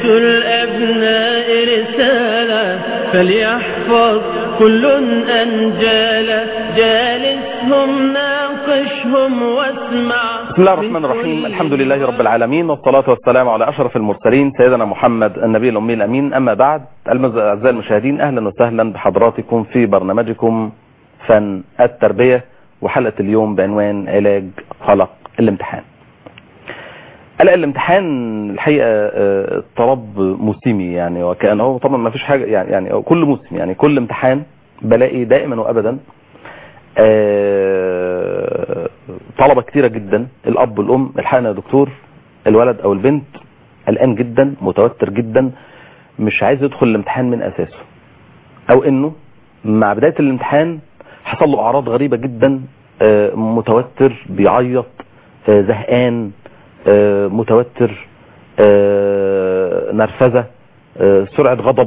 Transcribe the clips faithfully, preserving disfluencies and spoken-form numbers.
الأبناء رسالة فليحفظ كل أنجالا جالسهم ناقشهم واسمع. بسم الله الرحمن الرحيم. الحمد لله رب العالمين، والصلاة والسلام على أشرف المرسلين سيدنا محمد النبي الأمي الأمين. أما بعد، أعزائي المشاهدين، أهلا وسهلا بحضراتكم في برنامجكم فن التربية، وحلقة اليوم بعنوان علاج قلق الامتحان. قلق الامتحان الحقيقة اضطراب موسمي يعني، وكأنه طبعا ما فيش حاجة يعني, يعني كل موسم يعني كل امتحان بلاقي دائما وأبدا طلبة كتيرة جدا، الأب والأم الحقنا يا دكتور الولد أو البنت قلقان جدا، متوتر جدا، مش عايز يدخل الامتحان من أساسه، أو إنه مع بداية الامتحان حصل له أعراض غريبة جدا، متوتر، بيعيط، زهقان، متوتر، نرفزة، سرعة غضب،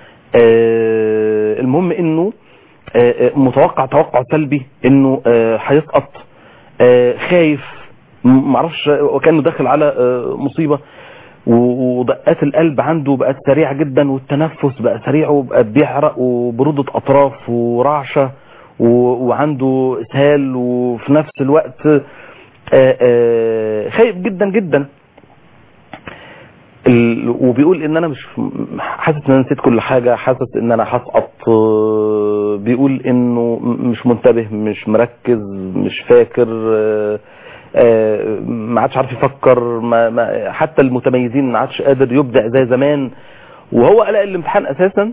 المهم إنه متوقع توقع سلبي انه هيسقط، خايف، معرفش، وكانه داخل على مصيبه، ودقات القلب عنده بقت سريعه جدا، والتنفس بقى سريع وبقى بيحرق، وبروده اطراف ورعشه، وعنده اسهال، وفي نفس الوقت خايف جدا جدا، وبيقول ان انا مش حاسس ان انا نسيت كل حاجه، حاسس ان انا هسقط، بيقول انه مش منتبه، مش مركز، مش فاكر، ما عادش عارف يفكر، ما حتى المتميزين ما عادش قادر يبدع زي زمان. وهو قلق الامتحان اساسا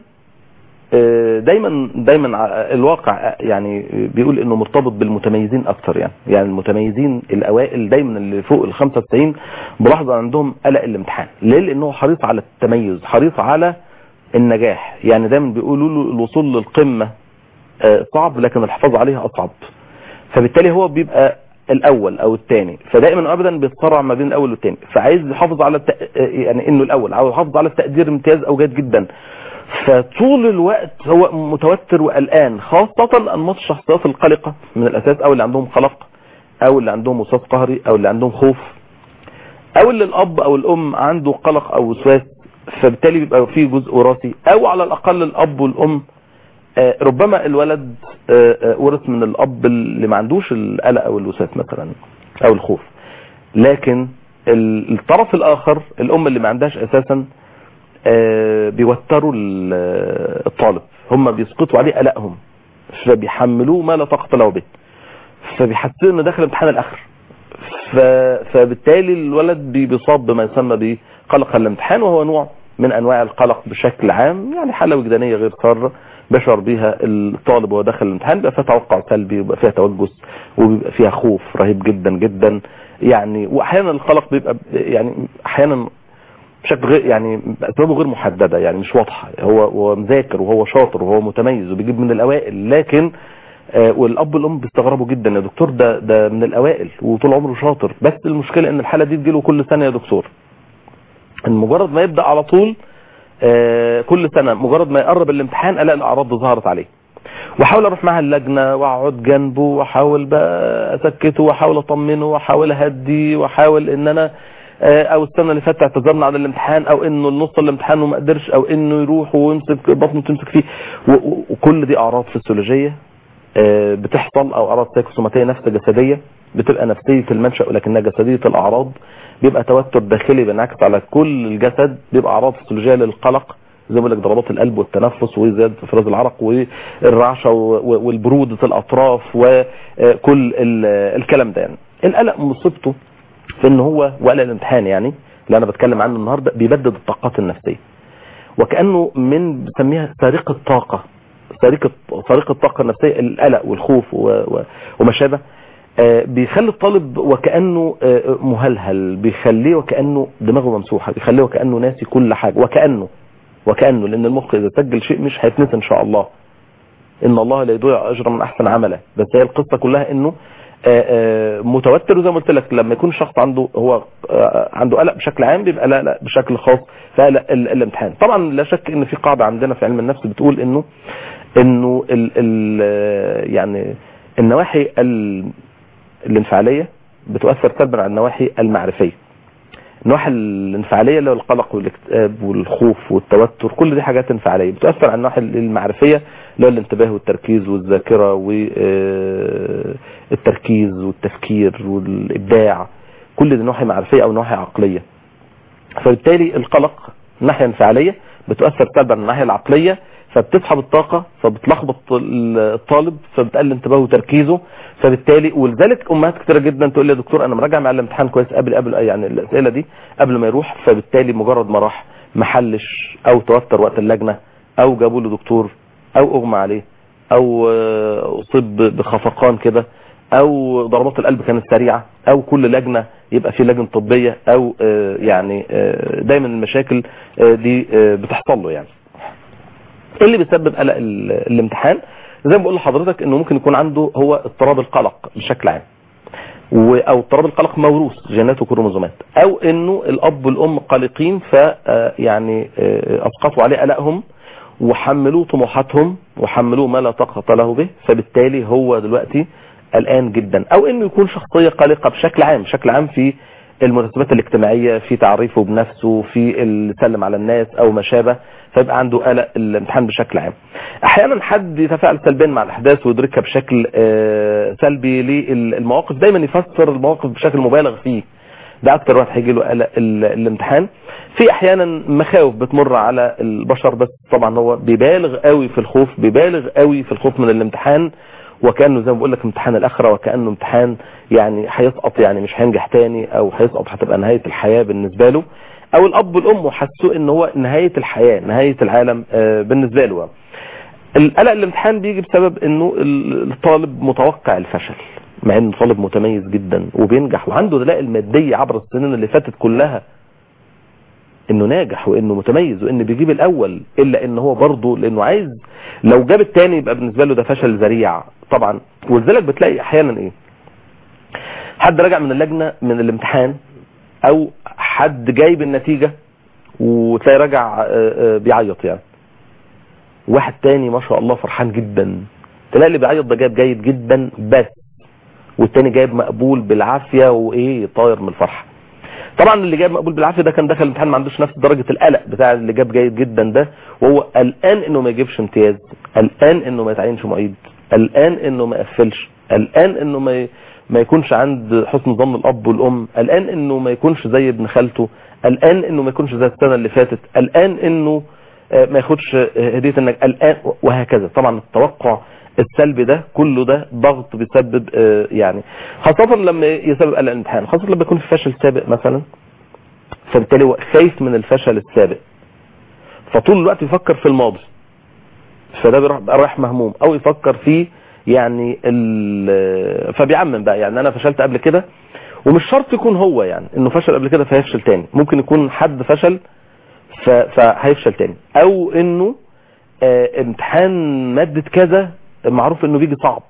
دايما دايما الواقع يعني بيقول انه مرتبط بالمتميزين اكتر، يعني يعني المتميزين الاوائل دايما اللي فوق ال خمسة وتسعين بلاحظ عندهم قلق الامتحان. ليه؟ لانه حريص على التميز، حريص على النجاح، يعني دايما بيقولوا له الوصول للقمه صعب لكن الحفاظ عليها اصعب، فبالتالي هو بيبقى الاول او الثاني، فدائما ابدا بيتصارع ما بين الاول والثاني، فعايز يحافظ على التق... يعني انه الاول، عاوز يحافظ على التقدير امتياز او جيد جدا، فطول الوقت هو متوتر وقلقان، خاصة أنماط الشخصيات القلقة من الأساس، أو اللي عندهم قلق، أو اللي عندهم وسواس قهري، أو اللي عندهم خوف، أو اللي الأب أو الأم عنده قلق أو وسواس، فبالتالي بيبقى فيه جزء وراثي، أو على الأقل الأب والأم ربما الولد ورث من الأب اللي ما عندوش القلق أو الوسواس مثلا أو الخوف، لكن الطرف الآخر الأم اللي ما عندهاش أساسا بيوتروا الطالب، هم بيسقطوا عليه قلقهم، فبيحملوه ما لا طاقة له به، فبيحسوا انه داخل امتحان الاخر، فبالتالي الولد بيصاب بما يسمى بقلق الامتحان، وهو نوع من انواع القلق بشكل عام، يعني حالة وجدانية غير سارة بشعر بيها الطالب وهو داخل الامتحان، بيبقى فيها توقع سلبي، وبيبقى فيها توجس، وبيبقى فيها خوف رهيب جدا جدا يعني، واحيانا القلق بيبقى يعني احيانا بشكل غير يعني اسبابه غير محدده، يعني مش واضحه، هو هو مذاكر وهو شاطر وهو متميز وبيجيب من الاوائل، لكن آه والاب والام بيستغربوا جدا، يا دكتور ده ده من الاوائل وطول عمره شاطر، بس المشكله ان الحاله دي تجيله كل سنه يا دكتور، مجرد ما يبدا على طول آه كل سنه، مجرد ما يقرب الامتحان الاقي الاعراض دي ظهرت عليه، واحاول اروح معاه اللجنه واقعد جنبه واحاول بقى اسكته واحاول اطمنه واحاول اهدي واحاول ان انا او السنه اللي فاتت اعتذرنا عن الامتحان، او انه النص الامتحان وما قدرش، او انه يروح ويمسك بطنه تمسك فيه، وكل دي اعراض فسيولوجيه بتحصل، او اعراض سايكوسوماتيه نفس جسديه، بتبقى نفسيه المنشا ولكنها جسديه الاعراض، بيبقى توتر داخلي بينعكس على كل الجسد، بيبقى اعراض فسيولوجيه للقلق زي ما بقول لك، ضربات القلب والتنفس وزياده افراز العرق والرعشه والبروده الاطراف وكل الكلام ده. يعني القلق مصيبته في ان هو وقلق الامتحان يعني اللي انا بتكلم عنه النهارده بيبدد الطاقات النفسيه، وكانه من بسميها سرقه طاقه، سرقه سرقه الطاقه النفسيه، القلق والخوف وما شابه، بيخلي الطالب وكانه مهلهل، بيخليه وكانه دماغه ممسوحه، بيخليه وكانه ناسي كل حاجه، وكانه وكانه لان المخ اذا سجل شيء مش هيتنسى ان شاء الله، ان الله لا يضيع اجر من احسن عمله، بس هي القصه كلها انه متوتر، وزي ما قلت لك لما يكون الشخص عنده هو عنده قلق بشكل عام بيبقى لا لا بشكل خاص فقلق الامتحان. طبعا لا شك ان في قاعده عندنا في علم النفس بتقول انه انه ال ال يعني النواحي الانفعاليه بتؤثر سلبا على النواحي المعرفيه. النواحي الانفعاليه اللي هو القلق والاكتئاب والخوف والتوتر، كل دي حاجات انفعاليه بتؤثر على النواحي المعرفيه اللي هو الانتباه والتركيز والذاكره والتركيز والتفكير والابداع، كل دي نواحي معرفيه او نواحي عقليه. فبالتالي القلق الناحيه الانفعاليه بتؤثر سلبا على الناحيه العقليه، فبتسحب الطاقه، فبتلخبط الطالب، فبتقلل انتباهه وتركيزه. فبالتالي ولذلك امهات كتير جدا تقول لي يا دكتور انا مراجع مع الامتحان كويس قبل قبل يعني الاسئله دي قبل ما يروح، فبالتالي مجرد ما راح ما حلش او توتر وقت اللجنه او جابوا له دكتور او اغمى عليه او اصيب بخفقان كده او ضربات القلب كانت سريعه او كل لجنه يبقى في لجنه طبيه او يعني دايما المشاكل دي بتحصل له. يعني ايه اللي بيسبب قلق الامتحان؟ زي ما بقول لحضرتك انه ممكن يكون عنده هو اضطراب القلق بشكل عام، او اضطراب القلق موروث جينات وكروموزومات، او انه الاب والام قلقين ف يعني اسقطوا عليه قلقهم وحملوه طموحاتهم وحملوه ما لا طاقه له به، فبالتالي هو دلوقتي قلقان جدا. او انه يكون شخصيه قلقه بشكل عام بشكل عام في المناسبات الاجتماعيه، في تعريفه بنفسه، في السلم على الناس او ما شابه، فيبقى عنده قلق الامتحان بشكل عام. احيانا حد يتفاعل سلبيا مع الاحداث ويدركها بشكل سلبي للمواقف، دايما يفسر المواقف بشكل مبالغ فيه، ده اكتر واحد هيجي له قلق الامتحان. في احيانا مخاوف بتمر على البشر، بس طبعا هو بيبالغ قوي في الخوف، بيبالغ قوي في الخوف من الامتحان، وكانه زي ما بقول لك امتحان الاخره، وكانه امتحان يعني هيسقط، يعني مش هينجح تاني، او هيسقط هتبقى نهايه الحياه بالنسبه له. او الاب والام حسوا ان هو نهايه الحياه، نهايه العالم بالنسبه له. القلق الامتحان بيجي بسبب انه الطالب متوقع الفشل، مع انه طالب متميز جدا وبينجح وعنده دلائل ماديه عبر السنين اللي فاتت كلها انه ناجح وانه متميز وانه بيجيب الاول، الا ان هو برضه لانه عايز لو جاب الثاني يبقى بالنسبه له ده فشل ذريع طبعا. ولذلك بتلاقي احيانا ايه، حد راجع من اللجنه من الامتحان او حد جايب النتيجه وتلاقي راجع بيعيط، يعني واحد تاني ما شاء الله فرحان جدا، تلاقي اللي بيعيط ده جايب جيد جدا بس، والتاني جايب مقبول بالعافيه وايه طاير من الفرحه. طبعا اللي جايب مقبول بالعافيه ده كان دخل الامتحان ما عندوش نفس درجه القلق بتاع اللي جاب جيد جدا ده، وهو قلقان انه ما يجيبش امتياز، قلقان انه ما يتعينش معيد، قلقان انه ما يقفلش، قلقان انه ما ما يكونش عند حسن ظن الاب والام، قلقان انه ما يكونش زي ابن خالته، قلقان انه ما يكونش زي السنه اللي فاتت، قلقان انه ما ياخدش هديه انك قلقان، وهكذا. طبعا التوقع السلبي ده كله ده ضغط بيسبب يعني، خاصه لما يسبب قلق الامتحان، خاصه لما يكون في فشل سابق مثلا، فبالتالي هو خايف من الفشل السابق، فطول الوقت يفكر في الماضي، فده بيروح رايح مهموم، او يفكر في يعني فبيعمم بقى، يعني انا فشلت قبل كده، ومش شرط يكون هو يعني انه فشل قبل كده فهيفشل تاني، ممكن يكون حد فشل فهيفشل تاني، او انه امتحان مادة كذا معروف انه بيجي صعب،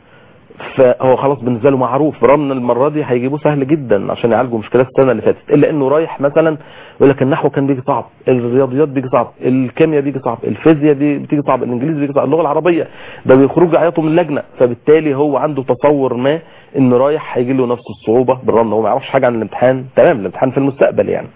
فهو خلاص بالنسبه له معروف، برغم ان المره دي هيجيبوه سهل جدا عشان يعالجوا مشكلات السنه اللي فاتت، الا انه رايح مثلا يقول لك النحو كان بيجي صعب، الرياضيات بيجي صعب، الكيمياء بيجي صعب، الفيزياء دي بتيجي صعب، الانجليزي بيجي صعب، اللغه العربيه، ده بيخرجوا عياطوا من اللجنه، فبالتالي هو عنده تصور ما انه رايح هيجي له نفس الصعوبه، بالرغم ان هو ما يعرفش حاجه عن الامتحان، تمام الامتحان في المستقبل يعني.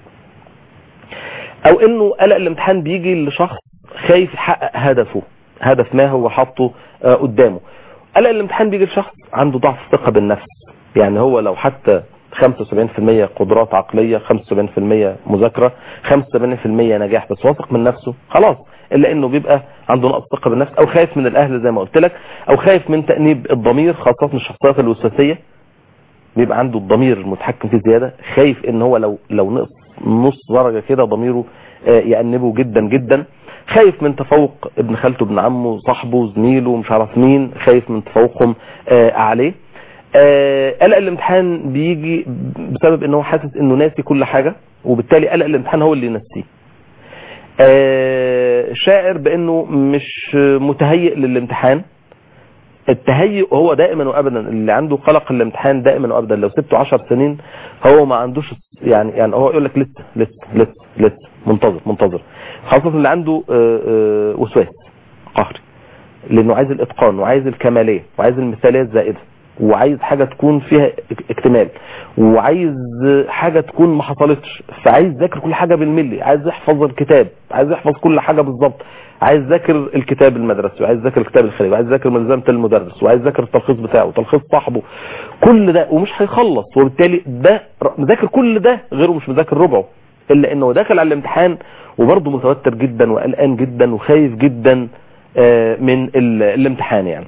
او انه قلق الامتحان بيجي لشخص خايف يحقق هدفه، هدف ما هو حاطه قدامه. قلق الامتحان بيجي لشخص عنده ضعف ثقه بالنفس، يعني هو لو حتى خمسة وسبعين بالمية قدرات عقليه، خمسة وسبعين بالمية مذاكره، خمسة وسبعين بالمية نجاح، بس واثق من نفسه خلاص، الا انه بيبقى عنده نقص ثقه بالنفس، او خايف من الاهل زي ما قلت لك، او خايف من تانيب الضمير، خاصه الشخصيات الوسواسيه بيبقى عنده الضمير متحكم فيه زياده، خايف ان هو لو لو نقص نص درجه كده ضميره يأنبه جدا جدا، خايف من تفوق ابن خالته ابن عمه صاحبه زميله مش عارف مين، خايف من تفوقهم عليه. قلق الامتحان بيجي بسبب ان هو حاسس انه ناسي كل حاجه، وبالتالي قلق الامتحان هو اللي ينسيه. شاعر بانه مش متهيئ للامتحان. التهيؤ هو دائما وابدا، اللي عنده قلق الامتحان دائما وابدا لو سبته عشر سنين هو ما عندوش يعني يعني هو يقول لك لسه لسه لسه لسه منتظر منتظر، خاصه اللي عنده وسواس قهري، لانه عايز الاتقان وعايز الكماليه وعايز المثاليه الزائده، وعايز حاجة تكون فيها اكتمال، وعايز حاجة تكون ما حصلتش، فعايز ذاكر كل حاجة بالملي، عايز يحفظ الكتاب، عايز يحفظ كل حاجة بالظبط، عايز ذاكر الكتاب المدرسي، وعايز ذاكر الكتاب الخارجي، وعايز ذاكر ملزمة المدرس، وعايز ذاكر التلخيص بتاعه وتلخيص صاحبه، كل ده ومش هيخلص. وبالتالي ده مذاكر كل ده غيره مش مذاكر ربعه، الا انه داخل على الامتحان وبرضه متوتر جدا وقلقان جدا وخايف جدا من الامتحان يعني.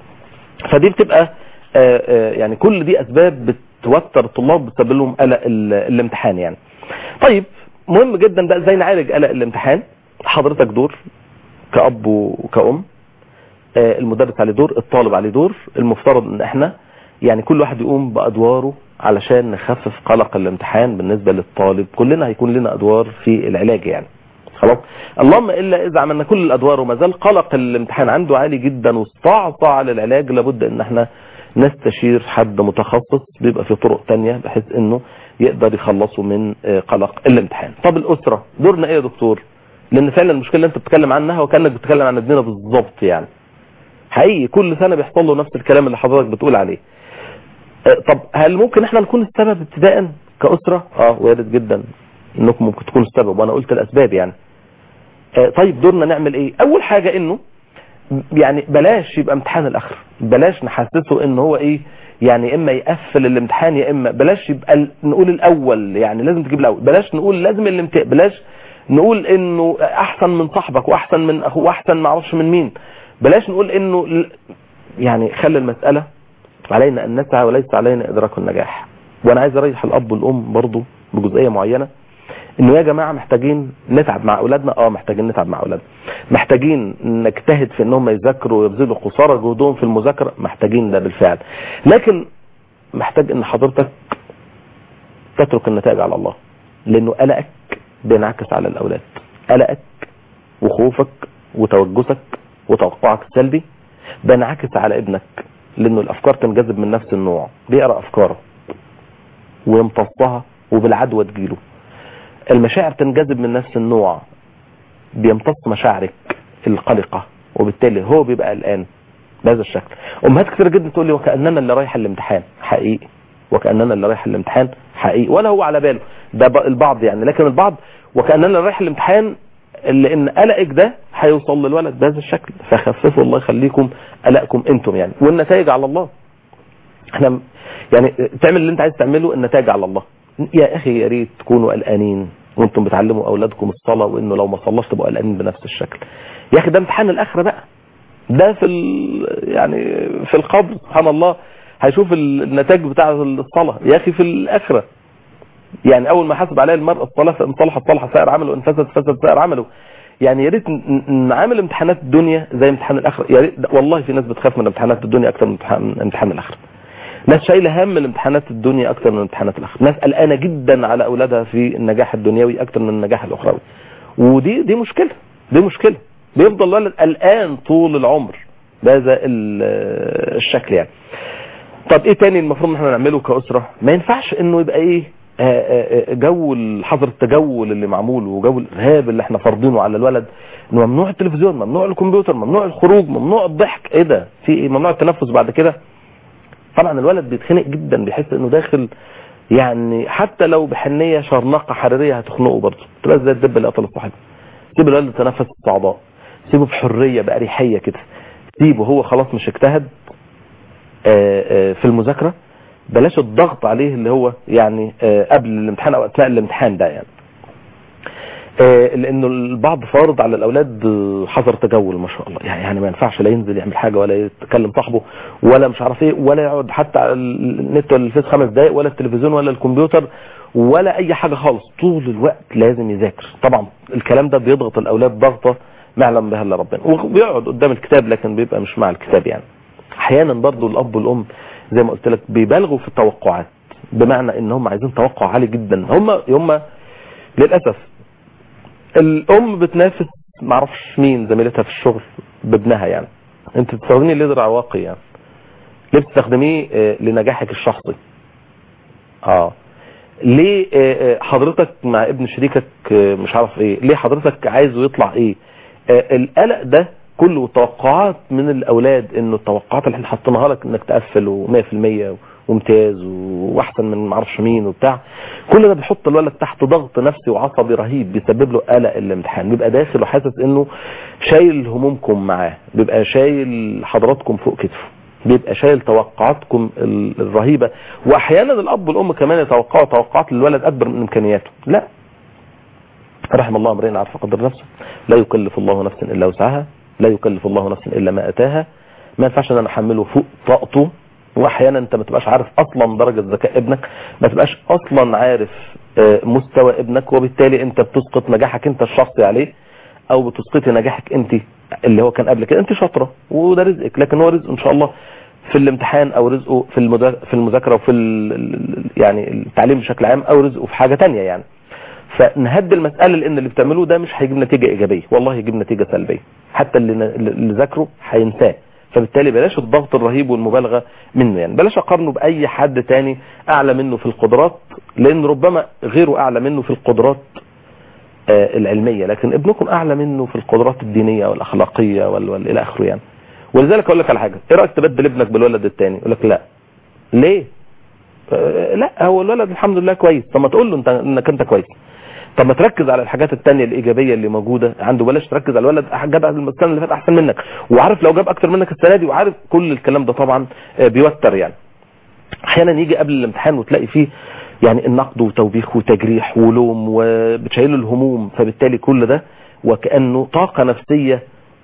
فدي بتبقى يعني كل دي اسباب بتوتر الطلاب، بتسبب لهم قلق الامتحان يعني. طيب مهم جدا بقى ازاي نعالج قلق الامتحان. حضرتك دور كأب وكأم، المدرس عليه دور، الطالب عليه دور. المفترض ان احنا يعني كل واحد يقوم بادواره علشان نخفف قلق الامتحان. بالنسبة للطالب كلنا هيكون لنا ادوار في العلاج يعني، خلاص. اللهم الا اذا عملنا كل الادوار وما زال قلق الامتحان عنده عالي جدا واستعصى على العلاج، لابد ان احنا نستشير حد متخصص، بيبقى في طرق تانية بحيث انه يقدر يخلصه من قلق الامتحان. طب الاسرة دورنا ايه يا دكتور؟ لان فعلا المشكلة اللي انت بتتكلم عنها وكانك بتتكلم عن ابننا بالظبط يعني، حقيقي كل سنة بيحصل له نفس الكلام اللي حضرتك بتقول عليه. طب هل ممكن احنا نكون السبب ابتداء كأسرة؟ اه وارد جدا انكم ممكن تكونوا السبب، وانا قلت الاسباب يعني. طيب دورنا نعمل ايه؟ اول حاجة انه يعني بلاش يبقى امتحان الاخر، بلاش نحسسه ان هو ايه يعني، اما يقفل الامتحان يا اما بلاش يبقى نقول الاول يعني لازم تجيب الاول، بلاش نقول لازم الامتحان، بلاش نقول انه احسن من صاحبك واحسن من اخوه واحسن ما اعرفش من مين، بلاش نقول انه يعني خلي المسألة علينا ان نسعى وليس علينا ادراك النجاح. وانا عايز اريح الاب والام برضو بجزئية معينة، انه يا جماعة محتاجين نتعب مع اولادنا، اه محتاجين نتعب مع اولادنا، محتاجين نجتهد في انهم يذاكروا ويبذلوا قصارى جهدهم في المذاكرة، محتاجين ده بالفعل، لكن محتاج ان حضرتك تترك النتائج على الله، لانه قلقك بينعكس على الاولاد، قلقك وخوفك وتوجسك وتوقعك السلبي بينعكس على ابنك، لانه الافكار تنجذب من نفس النوع، بيقرأ افكاره ويمتصها وبالعدوى تجيله. المشاعر تنجذب من نفس النوع، بيمتص مشاعرك القلقة، وبالتالي هو بيبقى قلقان بهذا الشكل. امهات كثير جدا تقول لي وكأننا اللي رايح الامتحان، حقيقي وكأننا اللي رايح الامتحان حقيقي، ولا هو على باله ده البعض يعني، لكن البعض وكأننا اللي رايح الامتحان، لان قلقك ده هيوصل للولد بهذا الشكل. فخففوا الله يخليكم قلقكم انتم يعني، والنتائج على الله. احنا يعني تعمل اللي انت عايز تعمله، النتائج على الله. يا اخي يا ريت تكونوا قلقانين وانتم بتعلموا اولادكم الصلاة، وانه لو ما صلىش تبقوا قلقانين بنفس الشكل. يا اخي ده امتحان الاخره بقى، ده في يعني في القبر سبحان الله هيشوف النتائج بتاع الصلاة يا اخي في الاخره. يعني اول ما حسب عليه المرء الصلاة فان صلحت صلح سائر عمله، وان فسد فسد سائر عمله. يعني يا ريت نعامل امتحانات الدنيا زي امتحان الاخره. يا ريت والله في ناس بتخاف من امتحانات الدنيا اكتر من امتحان امتحان الاخره، ناس شايله هم الامتحانات الدنيا اكتر من امتحانات الاخره، ناس قلقانه جدا على اولادها في النجاح الدنيوي اكتر من النجاح الاخروي. ودي دي مشكله، دي مشكله بيفضل الولد قلقان طول العمر بهذا الشكل يعني. طب ايه تاني المفروض ان احنا نعمله كاسره؟ ما ينفعش انه يبقى ايه جو حظر التجول اللي معمول وجو الارهاب اللي احنا فرضينه على الولد، انه ممنوع التلفزيون، ممنوع الكمبيوتر، ممنوع الخروج، ممنوع الضحك. ايه ده؟ في ايه؟ ممنوع التنفس بعد كده. طبعا الولد بيتخنق جدا، بيحس انه داخل يعني حتى لو بحنيه شرنقه حراريه هتخنقه برضه، تبقى زي الدب اللي قتل صاحبه. سيب الولد يتنفس الصعداء، سيبه بحريه بأريحيه كده، سيبه هو خلاص مش اجتهد في المذاكره، بلاش الضغط عليه اللي هو يعني قبل الامتحان او اثناء الامتحان ده يعني. لانه البعض فارض على الاولاد حظر تجول ما شاء الله، يعني يعني ما ينفعش لا ينزل يعمل حاجه ولا يتكلم صاحبه ولا مش عارف ايه، ولا يقعد حتى على النت ولا الفيس خمس دقائق ولا التلفزيون ولا الكمبيوتر ولا اي حاجه خالص، طول الوقت لازم يذاكر. طبعا الكلام ده بيضغط الاولاد ضغطه ما يعلم بها الا ربنا، وبيقعد قدام الكتاب لكن بيبقى مش مع الكتاب يعني. احيانا برضو الاب والام زي ما قلت لك بيبالغوا في التوقعات، بمعنى ان هم عايزين توقع عالي جدا. هم هم للاسف الام بتنافس معرفش مين زميلتها في الشغل بابنها يعني. انت بتستخدميه ليه درع واقي يعني؟ ليه بتستخدميه لنجاحك الشخصي؟ اه ليه حضرتك مع ابن شريكك مش عارف ايه؟ ليه حضرتك عايزه يطلع ايه؟ القلق ده كله توقعات من الاولاد، انه التوقعات اللي احنا حاطينها لك انك تقفل مية في المية وممتاز واحسن من معرفش مين وبتاع، كل ده بيحط الولد تحت ضغط نفسي وعصبي رهيب بيسبب له قلق الامتحان. بيبقى داخل وحاسس انه شايل همومكم معاه، بيبقى شايل حضراتكم فوق كتفه، بيبقى شايل توقعاتكم الرهيبة. واحيانا الاب والام كمان يتوقعوا توقعات للولد اكبر من امكانياته. لا، رحم الله امرئ عرف قدر نفسه، لا يكلف الله نفسا الا وسعها، لا يكلف الله نفسا الا ما اتاها. ما ينفعش ان انا احمله فوق طاقته. واحيانا انت ما تبقاش عارف اصلا درجة ذكاء ابنك، ما تبقاش اصلا عارف مستوى ابنك، وبالتالي انت بتسقط نجاحك انت الشخصي عليه، او بتسقطي نجاحك انت اللي هو كان قبل كده. انت شاطرة وده رزقك، لكن هو رزق ان شاء الله في الامتحان، او رزقه في في المذاكرة وفي يعني التعليم بشكل عام، او رزقه في حاجة تانية يعني. فنهدي المسألة، لان اللي بتعملوه ده مش هيجيب نتيجة ايجابية، والله يجيب نتيجة سلبية، حتى اللي اللي ذاكره هينساه. فبالتالي بلاش الضغط الرهيب والمبالغة منه، يعني بلاش اقارنه باي حد تاني اعلى منه في القدرات، لان ربما غيره اعلى منه في القدرات آه العلمية، لكن ابنكم اعلى منه في القدرات الدينية والاخلاقية والى اخره يعني. ولذلك اقول لك على حاجة، ايه رأيك تبدل ابنك بالولد التاني؟ يقول لك لا. ليه؟ آه لا، هو الولد الحمد لله كويس. طب ما تقول له انت انك انت كويس، طب ما تركز على الحاجات التانية الإيجابية اللي موجودة عنده، بلاش تركز على الولد جاب السنة اللي فات أحسن منك، وعارف لو جاب أكتر منك السنة دي، وعارف كل الكلام ده طبعا بيوتر يعني. أحيانا يجي قبل الامتحان وتلاقي فيه يعني النقد وتوبيخ وتجريح ولوم وبتشيله الهموم، فبالتالي كل ده وكأنه طاقة نفسية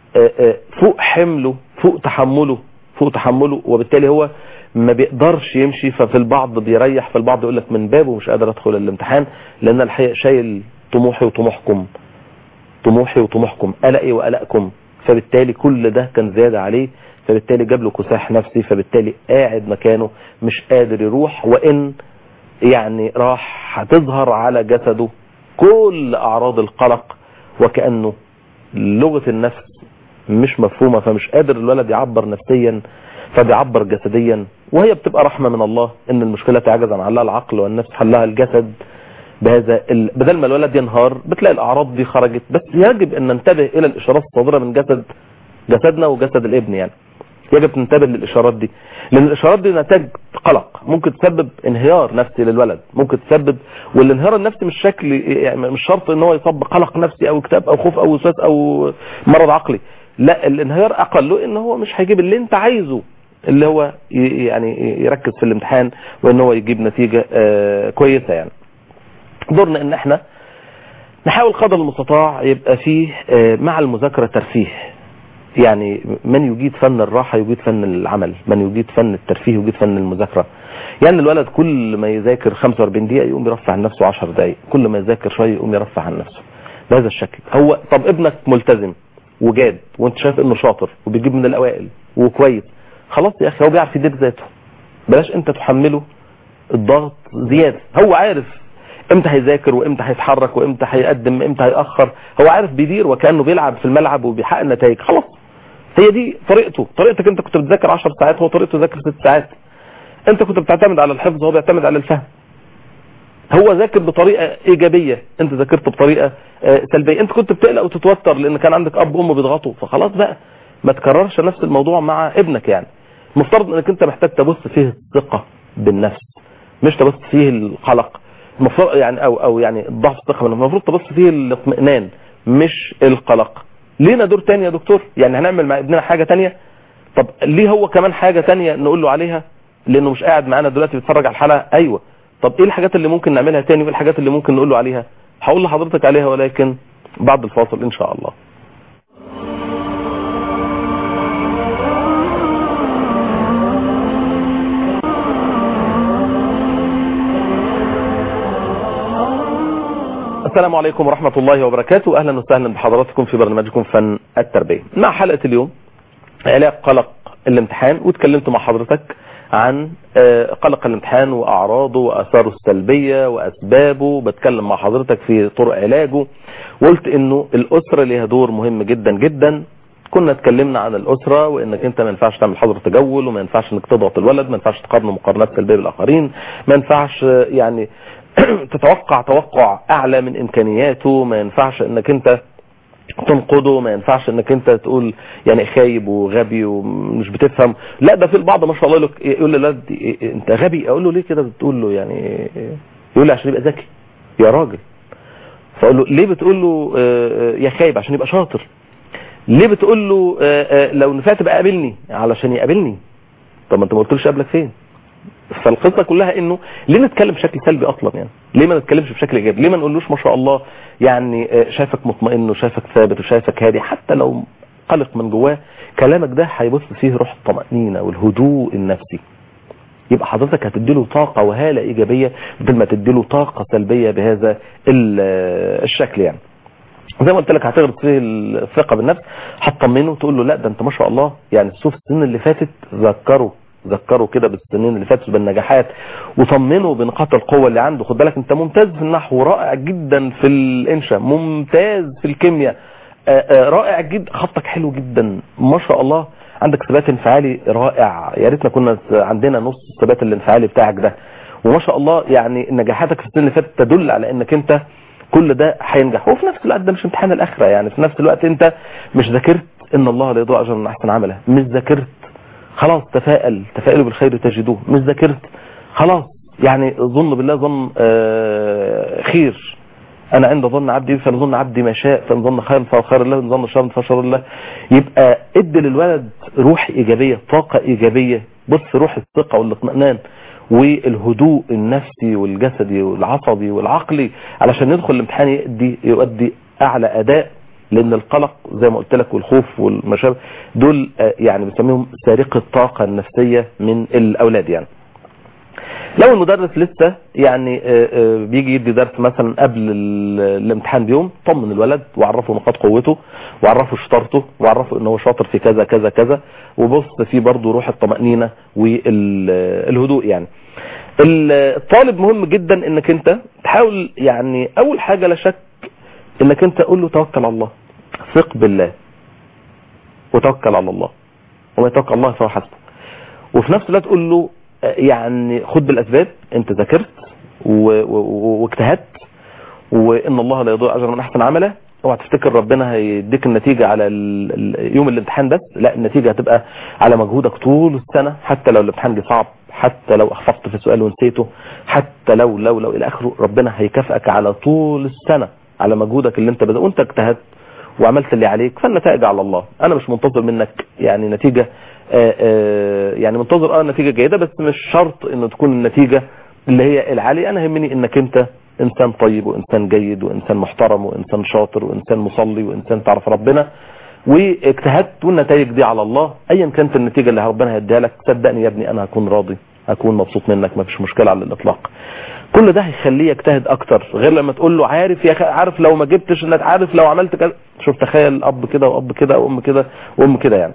فوق حمله فوق تحمله فوق تحمله وبالتالي هو ما بيقدرش يمشي. ففي البعض بيريح، في البعض يقول لك من بابه مش قادر ادخل الامتحان، لان الحقيقه شايل طموحي وطموحكم طموحي وطموحكم قلقي وقلقكم، فبالتالي كل ده كان زياده عليه، فبالتالي جاب له كساح نفسي، فبالتالي قاعد مكانه مش قادر يروح، وان يعني راح هتظهر على جسده كل اعراض القلق، وكأنه لغة النفس مش مفهومة، فمش قادر الولد يعبر نفسيا فبيعبر جسديا. وهي بتبقى رحمة من الله ان المشكلة تعجز عن حلها العقل والنفس حلها الجسد. بهذا ال... بدل ما الولد ينهار بتلاقي الاعراض دي خرجت. بس يجب ان ننتبه الى الاشارات الصادرة من جسد جسدنا وجسد الابن، يعني يجب ننتبه للاشارات دي، لان الاشارات دي نتاج قلق، ممكن تسبب انهيار نفسي للولد، ممكن تسبب، والانهيار النفسي مش شكل يعني مش شرط ان هو يصاب بقلق نفسي او اكتئاب او خوف او وسواس او مرض عقلي. لا، الانهيار اقله ان هو مش هيجيب اللي انت عايزه، اللي هو يعني يركز في الامتحان وان هو يجيب نتيجة كويسة. يعني دورنا ان احنا نحاول قدر المستطاع يبقى فيه مع المذاكرة ترفيه، يعني من يجيد فن الراحة يجيد فن العمل، من يجيد فن الترفيه يجيد فن المذاكرة. يعني الولد كل ما يذاكر خمسة وأربعين دقيقة يقوم يرفع عن نفسه عشر دقائق، كل ما يذاكر شوية يقوم يرفع عن نفسه بهذا الشكل. هو طب ابنك ملتزم وجاد وانت شايف انه شاطر وبيجيب من الاوائل وكويس، خلاص يا اخي هو بيعرف يدير ذاته، بلاش انت تحمله الضغط زيادة. هو عارف امتى هيذاكر وامتى هيتحرك وامتى هيقدم امتى هيأخر، هو عارف بيدير وكأنه بيلعب في الملعب وبيحقق نتائج. خلاص هي دي طريقته. طريقتك انت كنت بتذاكر عشر ساعات، هو طريقته يذاكر ست ساعات. انت كنت بتعتمد على الحفظ، هو بيعتمد على الفهم. هو ذاكر بطريقة ايجابية، انت ذاكرت بطريقة سلبية. انت كنت بتقلق وتتوتر لان كان عندك اب وام بيضغطوا، فخلاص بقى ما تكررش نفس الموضوع مع ابنك. يعني مفترض انك انت محتاج تبص فيه الثقة بالنفس، مش تبص فيه القلق، المفروض يعني او او يعني ضعف الثقة، المفروض تبص فيه الاطمئنان مش القلق. لينا دور تاني يا دكتور، يعني هنعمل مع ابننا حاجة تانية. طب ليه هو كمان حاجة تانية نقول له عليها لانه مش قاعد معانا دلوقتي بيتفرج على الحلقة؟ ايوه، طب ايه الحاجات اللي ممكن نعملها تاني وايه الحاجات اللي ممكن نقول له عليها؟ هقول لحضرتك عليها ولكن بعد الفاصل ان شاء الله. السلام عليكم ورحمة الله وبركاته، اهلا وسهلا بحضراتكم في برنامجكم فن التربية. مع حلقة اليوم علاج قلق الامتحان، واتكلمت مع حضرتك عن قلق الامتحان واعراضه واثاره السلبية واسبابه، بتكلم مع حضرتك في طرق علاجه، وقلت انه الاسرة ليها دور مهم جدا جدا. كنا اتكلمنا عن الاسرة وانك انت ما ينفعش تعمل حظر تجول، وما ينفعش انك تضغط الولد، ما ينفعش تقارنه مقارنات سلبية بالاخرين، ما ينفعش يعني تتوقع توقع اعلى من امكانياته، ما ينفعش انك انت تنقده، ما ينفعش انك انت تقول يعني خايب وغبي ومش بتفهم. لا ده في البعض ما شاء الله يقول للولد انت غبي، اقول له ليه كده بتقول له؟ يعني يقول لي عشان يبقى ذكي يا راجل. فاقول له ليه بتقول له يا خايب؟ عشان يبقى شاطر. ليه بتقول له لو نفعت بقى قابلني؟ علشان يقابلني. طب ما انت ما قلتليش قبلك فين؟ فالقصه كلها انه ليه نتكلم بشكل سلبي اصلا؟ يعني ليه ما نتكلمش بشكل ايجابي؟ ليه ما نقولوش ما شاء الله يعني شايفك مطمئن وشايفك ثابت وشايفك هادي، حتى لو قلق من جواه كلامك ده هيبص فيه روح الطمأنينة والهدوء النفسي. يبقى حضرتك هتديله طاقة وهالة ايجابية بدل ما تديله طاقة سلبية بهذا الشكل. يعني زي ما قلت لك هتغرب فيه الثقة بالنفس، هتطمنه وتقول له لا ده انت ما شاء الله يعني شوف السنين اللي فاتت، ذكره ذكره كده بالسنين اللي فاتت بالنجاحات، وطمنه بنقاط القوة اللي عنده. خد بالك انت ممتاز في النحو، رائع جدا في الانشاء، ممتاز في الكيمياء، رائع جدا، خطك حلو جدا ما شاء الله، عندك ثبات انفعالي رائع، يا ريتنا كنا عندنا نص الثبات الانفعالي بتاعك ده. وما شاء الله يعني نجاحاتك في السنين اللي فاتت تدل على انك انت كل ده هينجح. وفي نفس الوقت ده مش امتحان الاخره، يعني في نفس الوقت انت مش ذاكرت ان الله لا يضيع اجر من احسن عمله، مش ذاكرت خلاص تفائل تفائلوا بالخير تجدوه، مش ذاكرت خلاص يعني ظن بالله ظن آه خير، انا عند ظن عبدي فلظن عبدي ما شاء، فان ظن خيرا فهو خير الله، ان ظن شرا فشر الله. يبقى ادي للولد روح ايجابيه، طاقه ايجابيه، بص روح الثقه والاطمئنان والهدوء النفسي والجسدي والعصبي والعقلي علشان يدخل الامتحان يؤدي يؤدي اعلى اداء. لان القلق زي ما قلت لك والخوف والمشابه دول يعني بنسميهم سارقة الطاقة النفسية من الاولاد. يعني لو المدرس لسه يعني بيجي يدي درس مثلا قبل الامتحان بيوم، طمن الولد وعرفه نقاط قوته وعرفه شطارته وعرفه ان هو شاطر في كذا كذا كذا، وبص فيه برضه روح الطمأنينة والهدوء. يعني الطالب مهم جدا انك انت تحاول يعني اول حاجة لا شك انك انت قول له توكل على الله، ثق بالله وتوكل على الله، وما يتوكل الله فهو حسبه. وفي نفس الوقت تقول له يعني خد بالاسباب، انت ذاكرت واجتهدت وان الله لا يضيع اجر من احسن عمله. اوعى تفتكر ربنا هيديك النتيجه على يوم الامتحان بس، لا النتيجه هتبقى على مجهودك طول السنه، حتى لو الامتحان جه صعب، حتى لو اخفقت في سؤال ونسيته، حتى لو لو لو الى اخره، ربنا هيكافئك على طول السنه على مجهودك اللي انت بدأ وانت اجتهدت وعملت اللي عليك. فالنتائج على الله، انا مش منتظر منك يعني نتيجة آآ آآ يعني منتظر اه نتيجة جيدة، بس مش شرط انه تكون النتيجة اللي هي العالية. انا همني انك انت انسان طيب وانسان جيد وانسان محترم وانسان شاطر وانسان مصلي وانسان تعرف ربنا واجتهدت، والنتائج دي على الله. ايا كانت النتيجة اللي ربنا هيديها لك صدقني يا ابني انا هكون راضي، هكون مبسوط منك، ما فيش مشكلة على الاطلاق. كل ده هيخليه يجتهد اكتر، غير لما تقول له عارف يا عارف لو ما جبتش انك عارف لو عملت كذا. شوف تخيل اب كده واب كده وام كده وام كده. يعني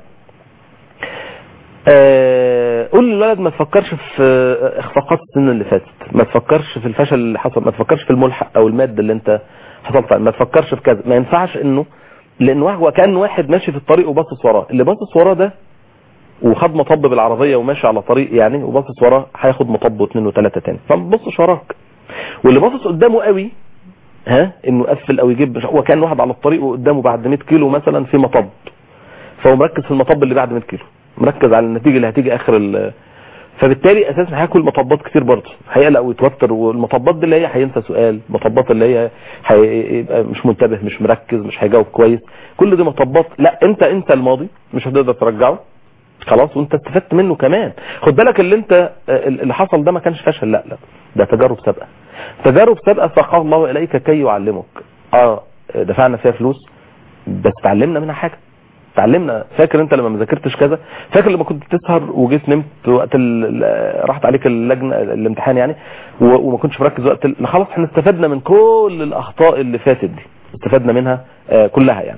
آه قول للولد ما تفكرش في اخفاقات السنه اللي فاتت، ما تفكرش في الفشل اللي حصل، ما تفكرش في الملحق او الماده اللي انت حصلت عليه، ما تفكرش في كذا. ما ينفعش انه لان هو كان واحد ماشي في الطريق وباصص وراه، اللي باصص وراه ده وخد مطب بالعربية وماشي على طريق يعني وباصص وراه هياخد مطب واثنين وثلاثة تاني، فما تبصش وراك. واللي باصص قدامه قوي ها انه يقفل او يجيب، هو كان واحد على الطريق وقدامه بعد مية كيلو مثلا في مطب، فهو مركز في المطب اللي بعد مية كيلو، مركز على النتيجة اللي هتيجي اخر ال... فبالتالي اساسا هياكل مطبات كتير برضه، هيقلق ويتوتر. والمطبات دي اللي هي هينسى سؤال، مطبات اللي هي هيبقى مش منتبه مش مركز مش هيجاوب كويس، كل دي مطبات. لا انت انت الماضي مش هتقدر ترجعه خلاص، وانت استفدت منه كمان. خد بالك اللي انت اللي حصل ده ما كانش فشل، لا لا ده تجارب سابقه، تجارب سابقه ساقها الله اليك كي يعلمك. اه دفعنا فيها فلوس بس تعلمنا منها حاجه، تعلمنا. فاكر انت لما ما ذاكرتش كذا؟ فاكر لما كنت بتسهر وجيت نمت وقت راحت عليك اللجنه الامتحان يعني وما كنتش مركز وقت ال... خلاص احنا استفدنا من كل الاخطاء اللي فاتت دي، استفدنا منها آه كلها. يعني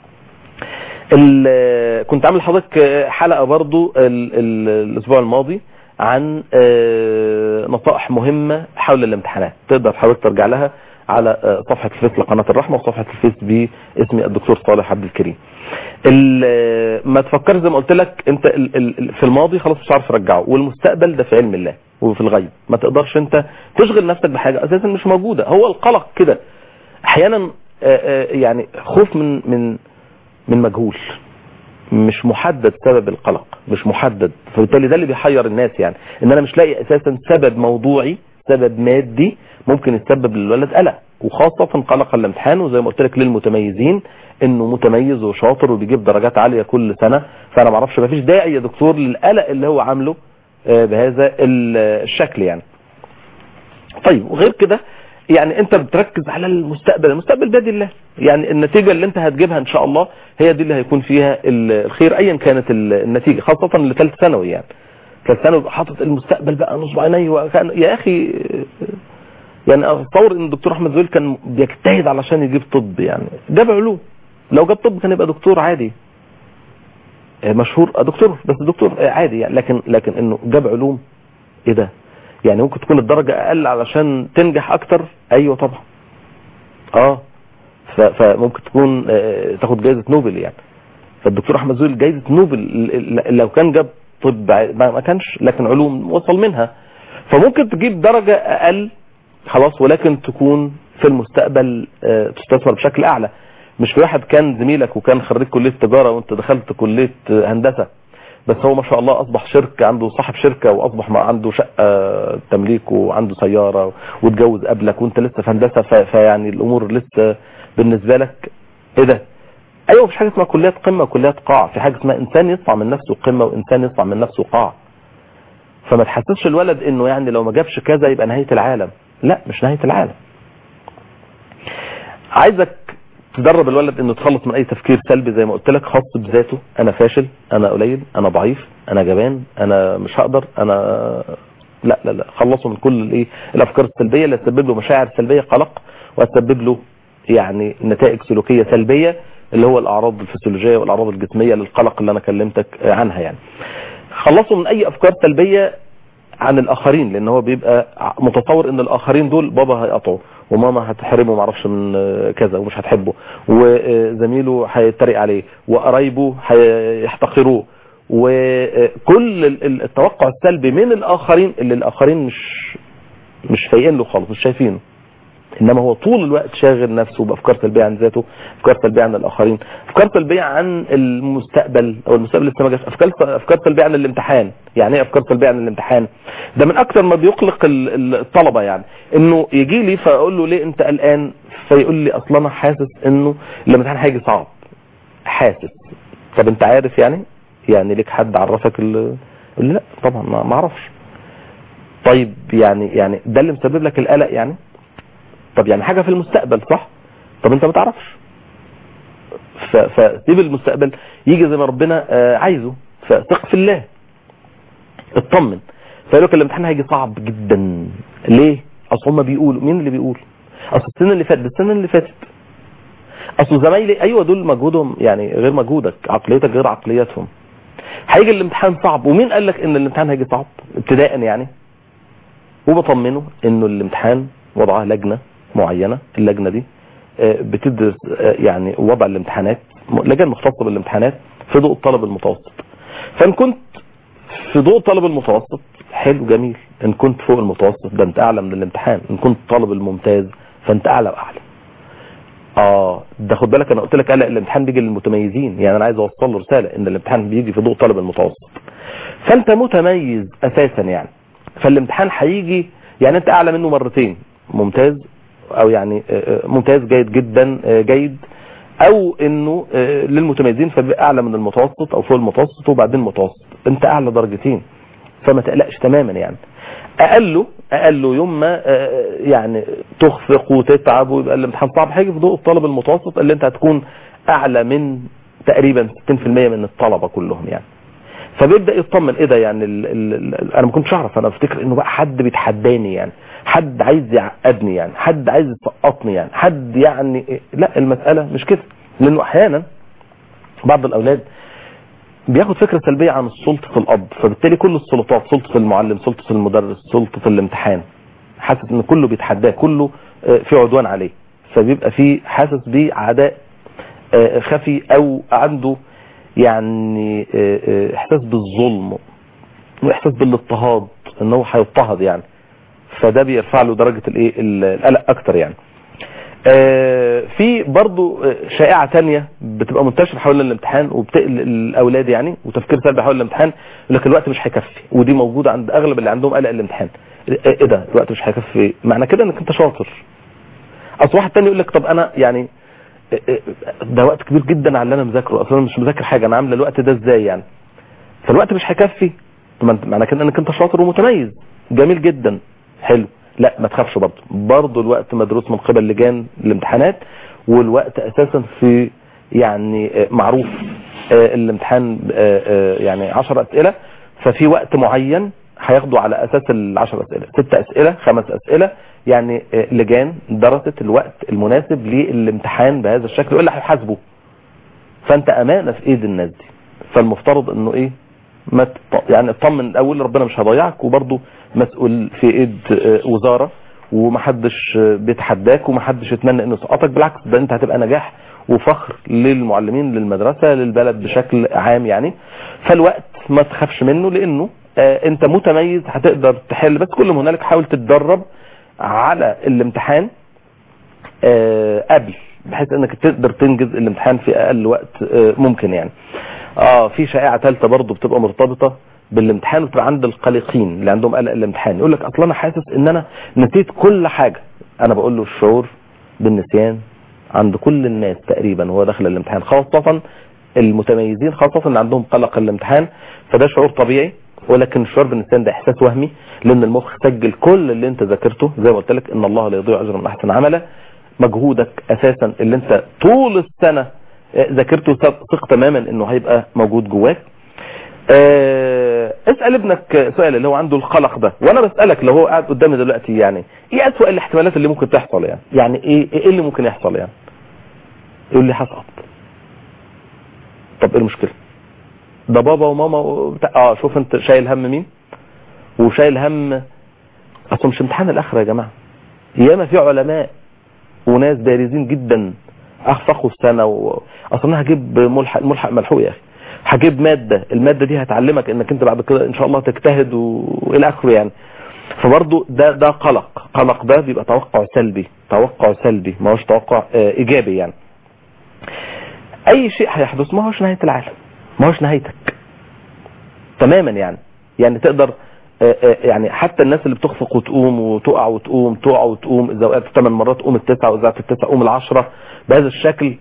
كنت عامل حضرتك حلقة برضو ال ال الاسبوع الماضي عن نصائح مهمة حول الامتحانات، تقدر حضرتك ترجع لها على صفحة الفيس لقناة الرحمة وصفحة الفيس باسمي الدكتور صالح عبد الكريم. ما تفكرش زي ما قلت لك انت في الماضي خلاص مش عارف ترجعه، والمستقبل ده في علم الله وفي الغيب، ما تقدرش انت تشغل نفسك بحاجة اساسا مش موجودة. هو القلق كده احيانا يعني خوف من من من مجهول، مش محدد سبب القلق، مش محدد. فبالتالي ده اللي بيحير الناس، يعني ان انا مش لاقي اساسا سبب موضوعي، سبب مادي ممكن يسبب للولد قلق، وخاصة قلق الامتحان. وزي ما قلت لك للمتميزين انه متميز وشاطر وبيجيب درجات عالية كل سنة، فانا ما اعرفش، ما فيش داعي يا دكتور للقلق اللي هو عامله بهذا الشكل يعني. طيب وغير كده يعني انت بتركز على المستقبل، المستقبل بيد الله، يعني النتيجة اللي انت هتجيبها ان شاء الله هي دي اللي هيكون فيها الخير ايا كانت النتيجة، خاصة لثالث ثانوي. يعني ثالث ثانوي حاطط المستقبل بقى نصب عينيه، وكان يا اخي يعني اتصور ان الدكتور احمد زويل كان بيجتهد علشان يجيب طب، يعني جاب علوم، لو جاب طب كان يبقى دكتور عادي مشهور، دكتور بس دكتور عادي يعني، لكن لكن انه جاب علوم، ايه ده؟ يعني ممكن تكون الدرجة اقل علشان تنجح اكتر، ايوه طبعا اه فممكن تكون تاخد جائزة نوبل يعني. فالدكتور احمد زويل جائزة نوبل لو كان جاب طب ما كانش، لكن علوم وصل منها، فممكن تجيب درجة اقل خلاص، ولكن تكون في المستقبل تستثمر بشكل اعلى. مش في واحد كان زميلك وكان خريج كلية تجارة وانت دخلت كلية هندسة، بس هو ما شاء الله اصبح شركة، عنده صاحب شركة، واصبح ما عنده شقة تمليك وعنده سيارة واتجوز قبلك وانت لسه في هندسة، فيعني الامور لسه بالنسبة لك ايه ده؟ ايوه مفيش حاجة اسمها كليات قمة وكليات قاع، في حاجة اسمها انسان يصنع من نفسه قمة وانسان يصنع من نفسه قاع. فما تحسسش الولد انه يعني لو ما جابش كذا يبقى نهاية العالم، لا مش نهاية العالم. عايزك تدرب الولد انه يتخلص من اي تفكير سلبي زي ما قلت لك، خاص بذاته، انا فاشل، انا قليل، انا ضعيف، انا جبان، انا مش هقدر، انا لا لا لا خلصه من كل الايه الافكار السلبيه اللي هتسبب له مشاعر سلبيه، قلق، وهتسبب له يعني نتائج سلوكيه سلبيه، اللي هو الاعراض الفسيولوجيه والاعراض الجسميه للقلق اللي انا كلمتك عنها يعني. خلصه من اي افكار سلبيه عن الاخرين، لان هو بيبقى متصور ان الاخرين دول بابا هيقطعه وماما هتحرمه معرفش من كذا ومش هتحبه، وزميله هيتريق عليه، وقرايبه هيحتقروه، وكل التوقع السلبي من الاخرين اللي الاخرين مش مش فايقين له خالص، مش شايفينه، انما هو طول الوقت شاغل نفسه بافكار سلبيه عن ذاته، افكار سلبيه عن الاخرين، افكار سلبيه عن المستقبل او المستقبل لسه ما جاش، افكار افكار سلبيه عن الامتحان. يعني ايه افكار سلبيه عن الامتحان؟ ده من اكتر ما بيقلق الطلبه، يعني انه يجي لي فاقول له ليه انت قلقان، فيقول لي اصلا انا حاسس انه الامتحان هيجي صعب، حاسس. طب انت عارف يعني يعني ليك حد عرفك ال... لا طبعا ما اعرفش. طيب يعني يعني ده اللي مسبب لك القلق يعني؟ طب يعني حاجة في المستقبل صح؟ طب انت ما تعرفش، فسيب المستقبل يجي زي ما ربنا عايزه، فثق في الله، اطمن. فقالوا لك الامتحان هيجي صعب جدا، ليه؟ اصل هم بيقولوا، مين اللي بيقول؟ اصل السنه اللي فاتت، السنه اللي فاتت اصل زمايلي، ايوه دول مجهودهم يعني غير مجهودك، عقليتك غير عقلياتهم. هيجي الامتحان صعب، ومين قال لك ان الامتحان هيجي صعب ابتداء يعني؟ وبطمنه انه الامتحان وضعها لجنه معينة، اللجنة دي بتدرس يعني وضع الامتحانات، لجنة مختصة بالامتحانات في ضوء الطالب المتوسط. فان كنت في ضوء الطالب المتوسط حلو جميل، ان كنت فوق المتوسط ده انت اعلى من الامتحان، ان كنت طالب الممتاز فانت اعلى واعلى. اه ده خد بالك انا قلت لك قلق الامتحان بيجي للمتميزين، يعني انا عايز اوصل له رسالة ان الامتحان بيجي في ضوء الطالب المتوسط، فانت متميز اساسا يعني، فالامتحان هيجي يعني انت اعلى منه مرتين، ممتاز او يعني ممتاز جيد جدا جيد، او انه للمتميزين فبقى اعلى من المتوسط او فوق المتوسط وبعدين متوسط، انت اعلى درجتين، فما تقلقش تماما يعني. اقله اقله يوم ما يعني تخفق وتتعب ويبقى الامتحان صعب، هيجي في ضوء الطالب المتوسط اللي انت هتكون اعلى من تقريبا ستين في المية من الطلبة كلهم يعني. فبيبدأ يطمن ايه ده يعني ال ال انا ما كنتش اعرف، انا افتكر انه بقى حد بيتحداني يعني، حد عايز يعقدني يعني، حد عايز يسقطني يعني، حد يعني لا، المسألة مش كده. لانه احيانا بعض الاولاد بياخد فكرة سلبية عن سلطة الاب، فبالتالي كل السلطات، سلطة المعلم، سلطة المدرس، سلطة الامتحان، حاسس ان كله بيتحداه، كله في عدوان عليه، فبيبقى في حاسس بعداء خفي او عنده يعني احساس بالظلم واحساس بالاضطهاد، ان هو هيضطهد يعني، فده بيرفع له درجة الايه القلق اكتر يعني. آه في برضو شائعة تانية بتبقى منتشرة حول الامتحان وبتقل الاولاد يعني، وتفكير سلبي حول الامتحان، لكن الوقت مش هيكفي، ودي موجودة عند اغلب اللي عندهم قلق الامتحان. ايه ده الوقت مش هيكفي؟ معنى كده انك انت شاطر. اصل واحد تاني يقول لك طب انا يعني ده وقت كبير جدا على اللي انا مذاكره، اصلا مش مذاكر حاجة، انا عامل الوقت ده ازاي يعني؟ فالوقت مش هيكفي. معنى كده انك انت شاطر ومتميز، جميل جدا، حلو. لا ما تخافش، برضه برضه الوقت مدروس من قبل لجان الامتحانات، والوقت اساسا في يعني معروف الامتحان يعني عشر اسئلة، ففي وقت معين هياخدوا على اساس العشر اسئلة، ست اسئلة، خمس اسئلة، يعني لجان درست الوقت المناسب للامتحان بهذا الشكل وإلا هيحاسبوا. فانت امانة في ايد الناس دي، فالمفترض انه ايه ما يعني اطمن الاول، ربنا مش هيضيعك، وبرضه مسؤول في ايد وزارة ومحدش بيتحداك ومحدش يتمنى انه يسقطك، بالعكس ده انت هتبقى نجاح وفخر للمعلمين للمدرسة للبلد بشكل عام يعني. فالوقت ما تخافش منه لانه انت متميز، هتقدر تحل، بس كل ما هنالك حاول تتدرب على الامتحان قبل، بحيث انك تقدر تنجز الامتحان في اقل وقت ممكن يعني. اه في شائعة ثالثه برضو بتبقى مرتبطة بالامتحان وتبقى عند القلقين اللي عندهم قلق الامتحان، يقول لك اصلا انا حاسس ان انا نسيت كل حاجة. انا بقول له الشعور بالنسيان عند كل الناس تقريبا وهو داخل الامتحان، خاصة المتميزين، خاصة اللي عندهم قلق الامتحان، فده شعور طبيعي، ولكن الشعور بالنسيان ده احساس وهمي، لان المخ سجل كل اللي انت ذاكرته، زي ما قلت لك ان الله لا يضيع اجر من احسن عمله. مجهودك اساسا اللي انت طول السنة ذاكرته ثق تماما انه هيبقى موجود جواك. اه اسأل ابنك سؤال اللي هو عنده القلق ده، وانا بسألك لو هو قاعد قدامي دلوقتي يعني ايه اسوأ الاحتمالات اللي ممكن تحصل يعني يعني ايه ايه اللي ممكن يحصل يعني؟ يقول لي هسقط. طب ايه المشكلة؟ ده بابا وماما وبتاع. اه شوف انت شايل هم مين وشايل هم، اصلا مش امتحان الاخره يا جماعه. ياما في علماء وناس بارزين جدا اخفقوا السنه و... اصلا هجيب ملحق ملحق ملحوق يا اخي، هجيب ماده، الماده دي هتعلمك انك انت بعد كده ان شاء الله تجتهد والى اخره يعني. فبرضه ده ده قلق، قلق ده بيبقى توقع سلبي، توقع سلبي ما هوش توقع اه ايجابي يعني. اي شيء هيحدث ما هوش نهايه العالم، ما هوش نهايتك تماما يعني. يعني تقدر يعني حتى الناس اللي بتخفق وتقوم وتقع وتقوم تقع وتقوم، اذا وقعت ثمان مرات قوم التسعه، واذا وقعت التسعه قوم العشره بهذا الشكل.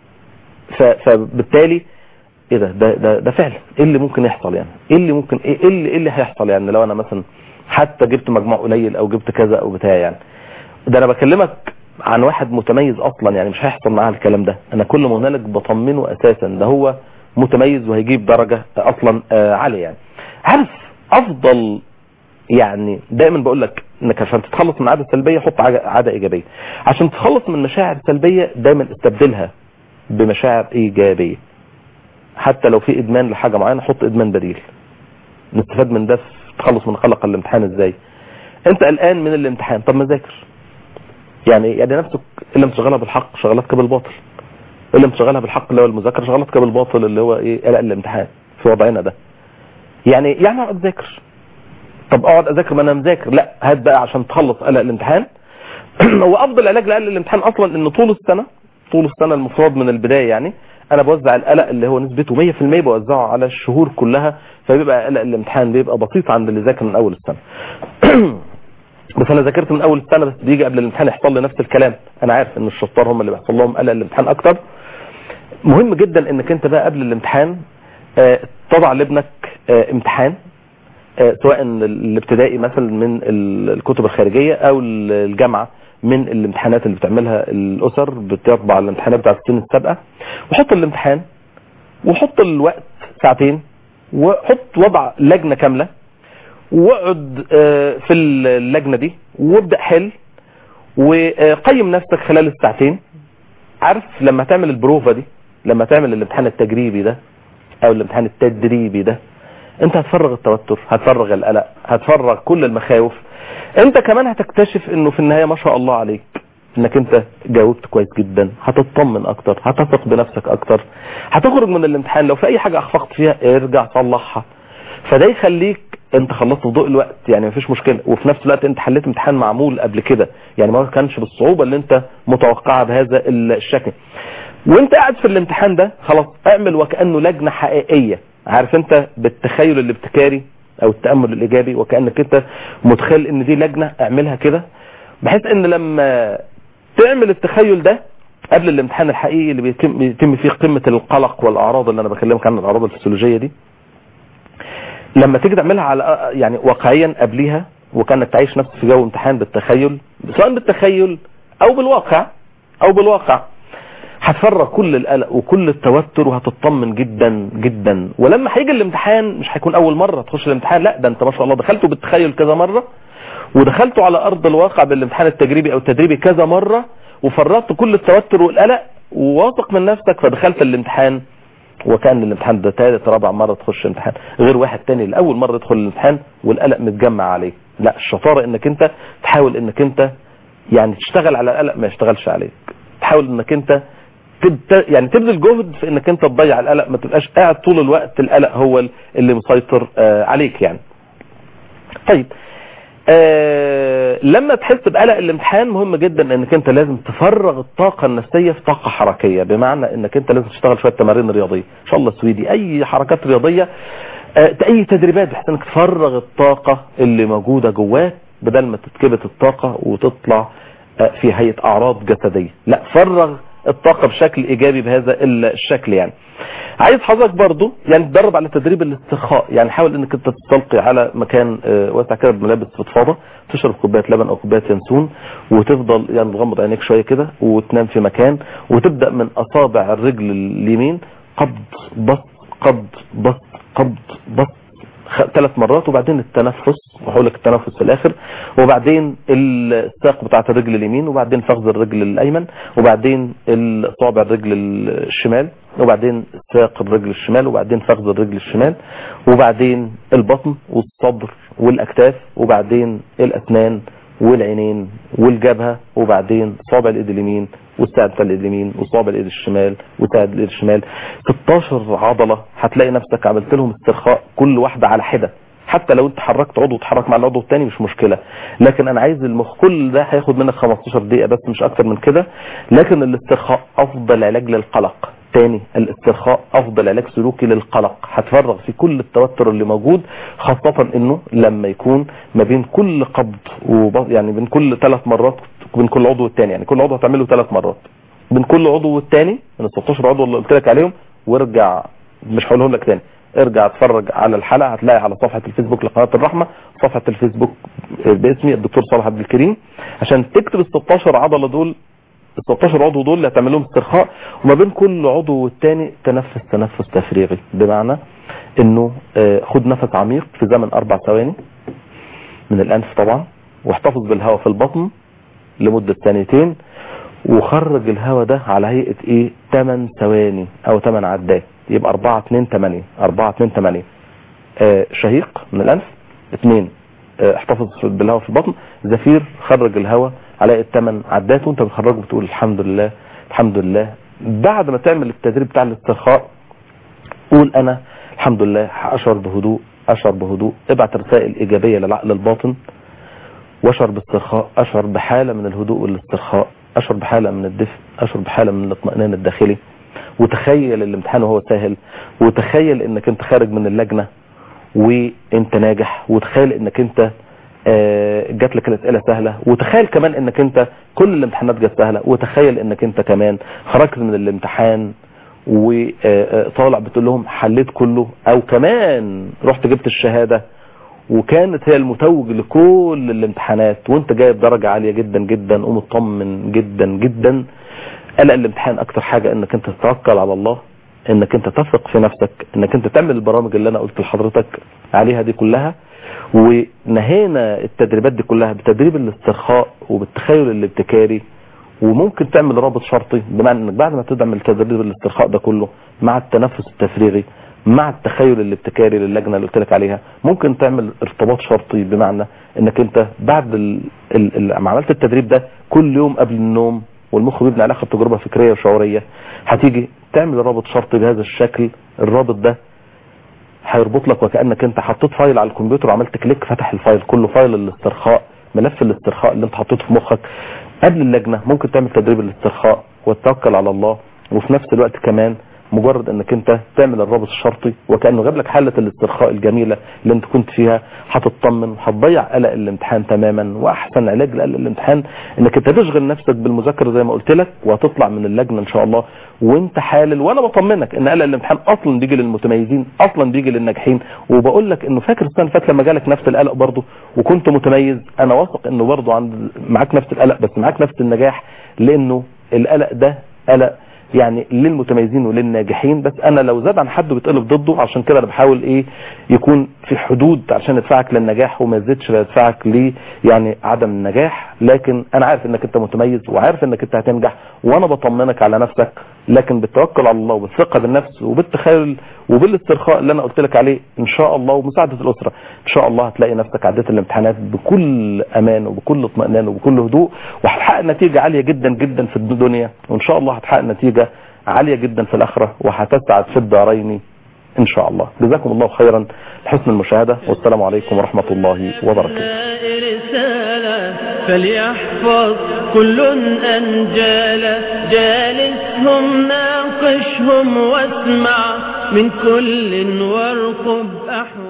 فبالتالي ايه ده ده ده, ده فعلا ايه اللي ممكن يحصل يعني؟ ايه اللي ممكن ايه اللي ايه اللي هيحصل يعني لو انا مثلا حتى جبت مجموع قليل او جبت كذا او بتاع يعني؟ ده انا بكلمك عن واحد متميز اصلا يعني، مش هيحصل معاه الكلام ده. انا كل ما هنالك بطمنه اساسا ده هو متميز وهيجيب درجة اصلا عالية يعني. عارف افضل يعني دائما بقول لك انك عشان تتخلص من عادة سلبية حط عادة ايجابية، عشان تتخلص من مشاعر سلبية دائما استبدلها بمشاعر ايجابية. حتى لو في ادمان لحاجة معينة حط ادمان بديل. نستفاد من ده تخلص من قلق الامتحان ازاي؟ انت قلقان من الامتحان، طب ما ذاكر يعني. يعني نفسك اللي مشغلها بالحق شغلتك بالباطل، اللي مشغلها بالحق اللي هو المذاكره شغلتك بالباطل اللي هو ايه قلق الامتحان في وضعنا ده يعني. يعني اقعد اذاكر، طب اقعد اذاكر ما انا مذاكر، لا هات بقى عشان تخلص قلق الامتحان. هو افضل علاج لقلق الامتحان اصلا ان طول السنه طول السنه المفروض من البدايه يعني انا بوزع القلق اللي هو نسبته مية في المية بوزعه على الشهور كلها، فبيبقى قلق الامتحان بيبقى بسيط عند اللي ذاكر من اول السنه. بس انا ذاكرت من اول السنه، بس بيجي قبل الامتحان يحصل لي نفس الكلام. انا عارف ان الشطار هم اللي بيحصل لهم قلق الامتحان اكتر. مهم جدا انك انت بقى قبل الامتحان اه تضع لابنك اه امتحان اه سواء الابتدائي مثلا من الكتب الخارجية او الجامعة من الامتحانات اللي بتعملها الاسر، بتطبع الامتحانات بتاعت السنين السابقة، وحط الامتحان وحط الوقت ساعتين، وحط وضع لجنة كاملة، واقعد اه في اللجنة دي وابدأ حل وقيم نفسك خلال الساعتين. عارف لما تعمل البروفة دي، لما تعمل الامتحان التجريبي ده او الامتحان التدريبي ده، انت هتفرغ التوتر، هتفرغ القلق، هتفرغ كل المخاوف. انت كمان هتكتشف انه في النهاية ما شاء الله عليك انك انت جاوبت كويس جدا، هتطمن اكتر، هتثق بنفسك اكتر، هتخرج من الامتحان لو في اي حاجة اخفقت فيها ارجع صلحها. فده يخليك انت خلصت في ضوء الوقت يعني مفيش مشكله، وفي نفس الوقت انت حليت امتحان معمول قبل كده يعني ما كانش بالصعوبه اللي انت متوقعها بهذا الشكل. وانت قاعد في الامتحان ده خلاص اعمل وكانه لجنه حقيقيه، عارف انت بالتخيل الابتكاري او التامل الايجابي، وكانك انت متخيل ان دي لجنه، اعملها كده بحيث ان لما تعمل التخيل ده قبل الامتحان الحقيقي اللي بيتم, بيتم فيه قمه القلق والاعراض اللي انا بكلمك عنها، الاعراض الفسيولوجيه دي، لما تيجي تعملها على يعني واقعيا قبليها وكانك تعيش نفسك في جو امتحان بالتخيل، سواء بالتخيل او بالواقع او بالواقع، هتفرغ كل القلق وكل التوتر وهتطمن جدا جدا. ولما هيجي الامتحان مش هيكون اول مره تخش الامتحان، لا ده انت ما شاء الله دخلته بالتخيل كذا مره، ودخلته على ارض الواقع بالامتحان التجريبي او التدريبي كذا مره، وفرغت كل التوتر والقلق وواثق من نفسك، فدخلت الامتحان وكان الامتحان ده ثالث رابع مره تخش امتحان، غير واحد تاني لاول مره يدخل الامتحان والقلق متجمع عليه. لا، الشطاره انك انت تحاول انك انت يعني تشتغل على القلق ما يشتغلش عليك، تحاول انك انت تبت... يعني تبذل جهد في انك انت تضيع القلق، ما تبقاش قاعد طول الوقت القلق هو اللي مسيطر آه عليك يعني. طيب آه لما تحس بقلق الامتحان مهم جدا انك انت لازم تفرغ الطاقة النفسية في طاقة حركية، بمعنى انك انت لازم تشتغل شوية تمارين رياضية ان شاء الله سويدي، اي حركات رياضية، آه اي تدريبات بحيث انك تفرغ الطاقة اللي موجودة جواك بدل ما تتكبت الطاقة وتطلع آه في هيئة اعراض جسدية. لا، فرغ الطاقة بشكل ايجابي بهذا الشكل يعني. عايز حضرتك برضو يعني تدرب على تدريب الاسترخاء، يعني حاول انك انت تستلقي على مكان واسع كده بملابس فضفاضه، تشرب كوبايه لبن او كوبايه ينسون، وتفضل يعني تغمض عينيك شويه كده وتنام في مكان، وتبدا من اصابع الرجل اليمين قبض بسط قبض بسط قبض بسط ثلاث مرات، وبعدين التنفس وحولك التنفس في الاخر، وبعدين الساق بتاعه الرجل اليمين، وبعدين فخذ الرجل الايمن، وبعدين اصابع الرجل الشمال، وبعدين ساق الرجل الشمال، وبعدين فخذ الرجل الشمال، وبعدين البطن والصدر والاكتاف، وبعدين الاسنان والعينين والجبهه، وبعدين صابع الايد اليمين والساعد بتاع الايد اليمين وصابع الايد الشمال وساعد الايد الشمال. ستاشر عضله هتلاقي نفسك عملت لهم استرخاء كل واحده على حده، حتى لو انت حركت عضو وتحرك مع العضو الثاني مش مشكله، لكن انا عايز المخ كل ده هياخد منك خمستاشر دقيقه بس مش اكتر من كده. لكن الاسترخاء افضل علاج للقلق، تاني الاسترخاء افضل علاج سلوكي للقلق، هتفرغ في كل التوتر اللي موجود، خاصة انه لما يكون ما بين كل قبض وب... يعني بين كل ثلاث مرات بين كل عضو والتاني، يعني كل عضو هتعمله ثلاث مرات بين كل عضو والتاني من ال ستاشر عضو اللي قلت لك عليهم، وارجع مش هقولهم لك تاني، ارجع اتفرج على الحلقة، هتلاقي على صفحة الفيسبوك لقناة الرحمة، صفحة الفيسبوك باسمي الدكتور صالح عبد الكريم، عشان تكتب ال ستاشر عضلة دول ال ستاشر عضو دول اللي هتعمل لهم استرخاء، وما بين كل عضو والتاني تنفس تنفس تفريغي، بمعنى انه خد نفس عميق في زمن اربع ثواني من الانف طبعا، واحتفظ بالهواء في البطن لمدة ثانيتين، وخرج الهواء ده على هيئة ايه ثمان ثواني او ثمان عدات، يبقى اربعة اتنين تمانية اربعة اتنين تمانية. آه شهيق من الانف، اثنين آه احتفظ بالهواء في البطن، زفير خرج الهواء على هيئة ثمان عدات، وانت بتخرجه بتقول الحمد لله الحمد لله. بعد ما تعمل التدريب بتاع الاسترخاء قول انا الحمد لله اشعر بهدوء اشعر بهدوء، ابعت رسائل ايجابية للعقل الباطن، واشعر باسترخاء، اشعر بحالة من الهدوء والاسترخاء، اشعر بحالة من الدفء، اشعر بحالة من الاطمئنان الداخلي، وتخيل الامتحان وهو سهل، وتخيل انك انت خارج من اللجنة وانت ناجح، وتخيل انك انت جات لك الاسئله سهله، وتخيل كمان انك انت كل الامتحانات جت سهله، وتخيل انك انت كمان خرجت من الامتحان وطالع بتقول لهم حليت كله، او كمان رحت جبت الشهاده وكانت هي المتوج لكل الامتحانات وانت جايب درجه عاليه جدا جدا ومطمن جدا جدا. قلق الامتحان اكتر حاجه انك انت تتوكل على الله، انك انت تثق في نفسك، انك انت تعمل البرامج اللي انا قلت لحضرتك عليها دي كلها. ونهينا التدريبات دي كلها بتدريب الاسترخاء وبالتخيل الابتكاري، وممكن تعمل رابط شرطي، بمعنى انك بعد ما تدعم تدريب الاسترخاء ده كله مع التنفس التفريغي مع التخيل الابتكاري للجنه اللي قلت لك عليها، ممكن تعمل ارتباط شرطي، بمعنى انك انت بعد ال ال ما عملت التدريب ده كل يوم قبل النوم، والمخ بيبني على اخر تجربه فكريه وشعوريه، هتيجي تعمل رابط شرطي بهذا الشكل. الرابط ده هيربط لك وكأنك انت حطيت فايل على الكمبيوتر وعملت كليك فتح الفايل كله، فايل الاسترخاء، ملف الاسترخاء اللي انت حطيته في مخك. قبل اللجنة ممكن تعمل تدريب الاسترخاء وتتوكل على الله، وفي نفس الوقت كمان مجرد انك انت تعمل الرابط الشرطي وكأنه جاب لك حالة الاسترخاء الجميلة اللي انت كنت فيها، هتطمن وهتضيع قلق الامتحان تماما. واحسن علاج لقلق الامتحان انك انت تشغل نفسك بالمذاكرة زي ما قلت لك، وهتطلع من اللجنة ان شاء الله وانت حالل. وانا بطمنك ان قلق الامتحان اصلا بيجي للمتميزين، اصلا بيجي للناجحين. وبقول لك انه فاكر السنه اللي فاتت لما جالك نفس القلق برضه وكنت متميز، انا واثق انه برضه عند معاك نفس القلق بس معاك نفس النجاح، لانه القلق ده قلق يعني للمتميزين وللناجحين. بس انا لو زاد عن حد بتقلب ضده، عشان كده انا بحاول ايه يكون في حدود عشان يدفعك للنجاح وما يزيدش يدفعك ل يعني عدم النجاح. لكن انا عارف انك انت متميز وعارف انك انت هتنجح، وانا بطمنك على نفسك، لكن بالتوكل على الله وبالثقه بالنفس وبالتخيل وبالاسترخاء اللي انا قلت لك عليه ان شاء الله، ومساعده الاسره ان شاء الله هتلاقي نفسك عديت الامتحانات بكل امان وبكل اطمئنان وبكل هدوء، وهتحقق نتيجه عاليه جدا جدا في الدنيا، وان شاء الله هتحقق نتيجه عاليه جدا في الاخره، وهتسعد في الدارين ان شاء الله. جزاكم الله خيرا لحسن المشاهده، والسلام عليكم ورحمه الله وبركاته. فليحفظ كل أنجالا، جالسهم ناقشهم واسمع من كل وارقب أحوال.